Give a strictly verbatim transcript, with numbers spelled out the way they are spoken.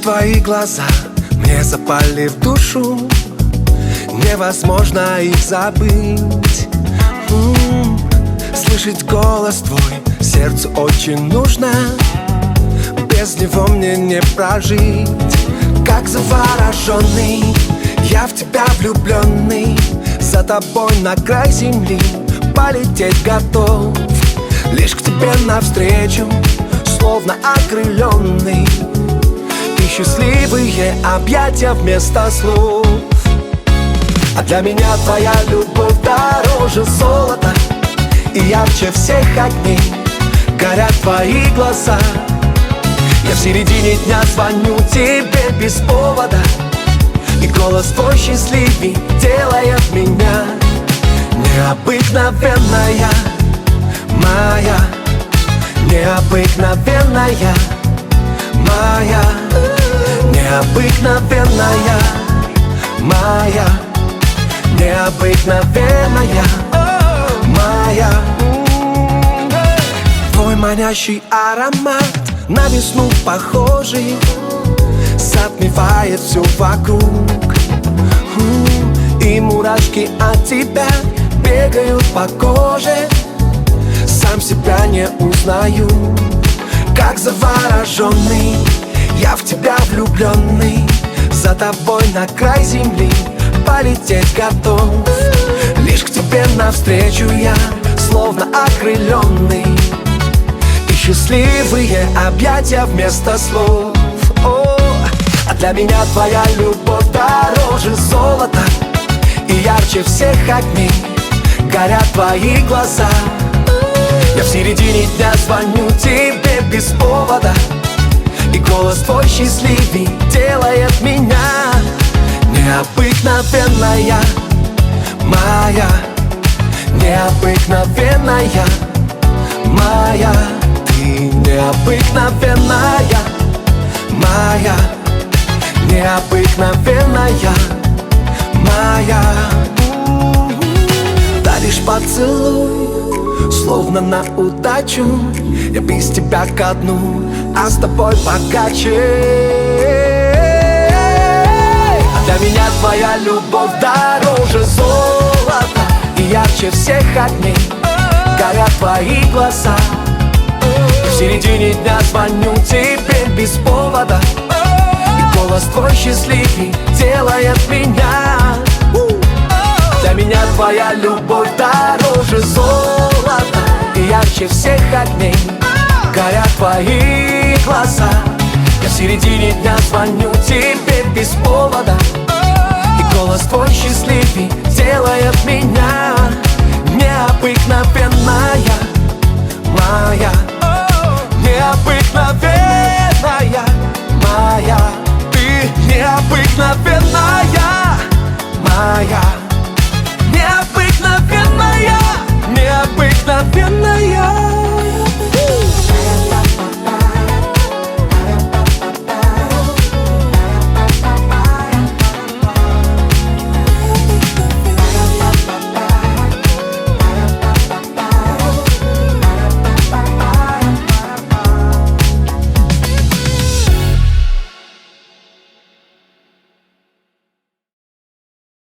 твои глаза мне запали в душу, невозможно их забыть. М-м-м. Слышать голос твой сердцу очень нужно, без него мне не прожить. Как завороженный, я в тебя влюбленный, за тобой на край земли полететь готов. Лишь к тебе навстречу, словно окрыленный, и счастливые объятия вместо слов. А для меня твоя любовь дороже золота, и ярче всех огней горят твои глаза. Я в середине дня звоню тебе без повода, и голос твой счастливей делает меня необыкновенная, моя, необыкновенная, моя, необыкновенная, моя, необыкновенная, моя. Твой манящий аромат на весну похожий затмевает все вокруг, и мурашки от тебя бегают по коже. Сам себя не узнаю, как завороженный, я в тебя влюбленный, за тобой на край земли полететь готов. Лишь к тебе навстречу я, словно окрыленный, и счастливые объятия вместо слов. О, а для меня твоя любовь дороже золота, и ярче всех огней горят твои глаза. Я в середине дня звоню тебе без повода, и голос твой счастливей делает меня необыкновенная, моя, необыкновенная, моя. Ты необыкновенная, моя, необыкновенная, моя. Да лишь поцелуй, словно на удачу, я без тебя ко дну, а с тобой богаче. А для меня твоя любовь дороже золота, и ярче всех огней горят твои глаза. В середине дня звоню тебе без повода, и голос твой счастливей делает меня. Для меня твоя любовь дороже золота, и ярче всех огней горят твои глаза. Я в середине дня звоню тебе без повода, и голос твой счастливей делает меня необыкновенная, моя, необыкновенная, моя. Ты необыкновенная, моя.